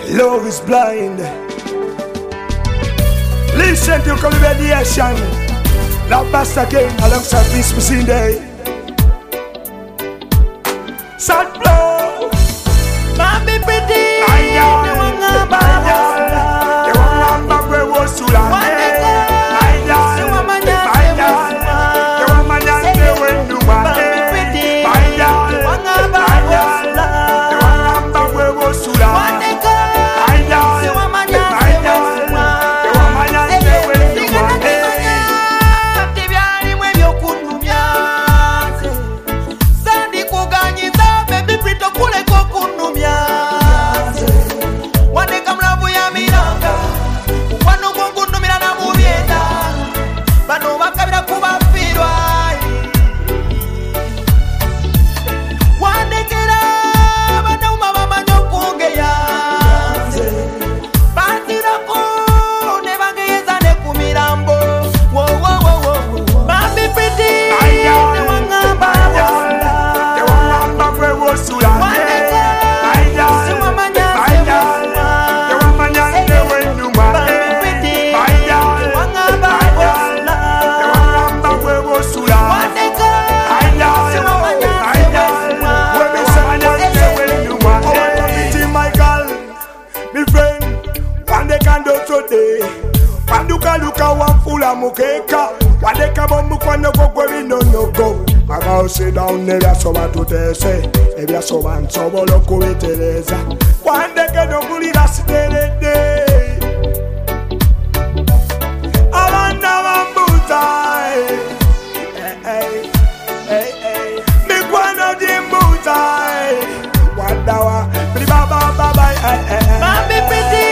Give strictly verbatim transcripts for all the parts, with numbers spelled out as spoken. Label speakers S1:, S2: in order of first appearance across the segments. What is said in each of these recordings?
S1: Love is blind. Listen to Colibediation. Love Basta King alongside Vince Musinde. Sad blow.
S2: Mami pretty.
S1: Aya.
S2: They wanna buy us.
S1: They wanna buy we was to la. Aya. They wanna they when you want.
S2: Mami pretty.
S1: Aya.
S2: They wanna buy us.
S1: They wanna buy we was to la. Aya. They wanna they when you want. Luka wafula mukeka wadeka bomu kwano gogwe bino nogo aga sit down nebya soba tutese ebya soba nsobolo kubitereza kwandeke nogulira siterede abana bambuza eh eh eh mikwano jimbuza wadawa baba baba eh eh
S2: Mami pretty.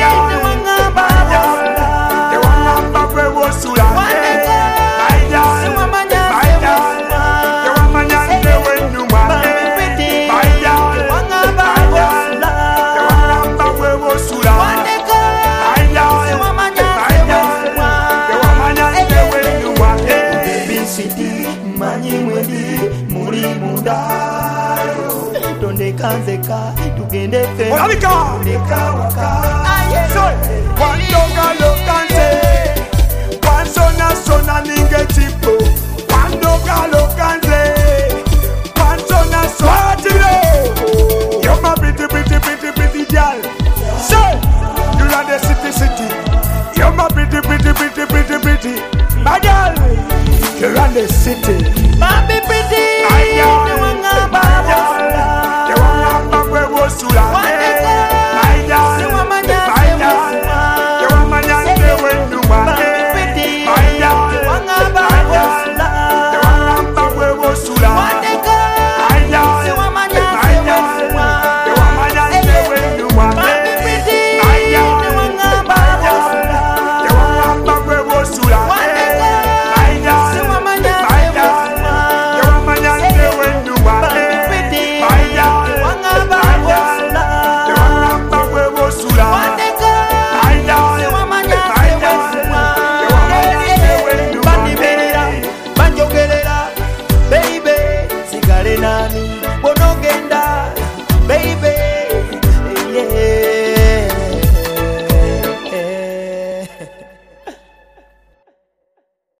S2: Kanzeka tugende fe
S1: Olabika Wandonga lokanze Wansona sona ninge tipo Wandonga lokanze Wansona sona